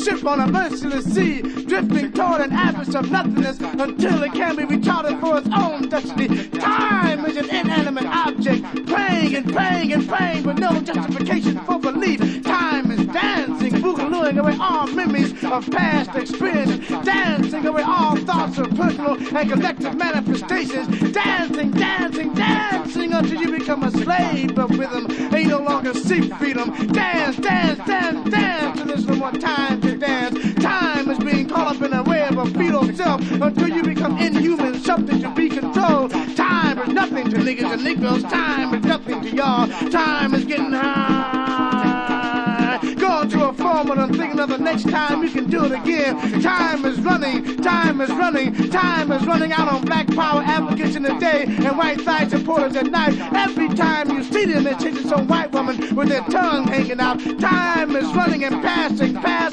ship on a merciless sea, drifting toward an abyss of nothingness until it can be retarded for its own destiny. Time is an inanimate object, praying and praying and praying with no justification for belief. Time is dancing, boogalooing away all memories of past experience, dancing away all thoughts of personal and collective manifestations, dancing, dancing, dancing until you become a slave of rhythm and you no longer seek freedom. Dance, dance, dance, dance, and there's no more time to dance. Time is being caught up in a web of fetal self until you become inhuman, something to be controlled. Time is nothing to niggas and Negroes. Time is nothing to y'all. Time is getting high. Going to a formula and thinking of the next time you can do it again. Time is running, time is running, time is running out on black power advocates in the day and white thigh supporters at night. Every time you see them, they're chasing some white woman with their tongue hanging out. Time is running and passing,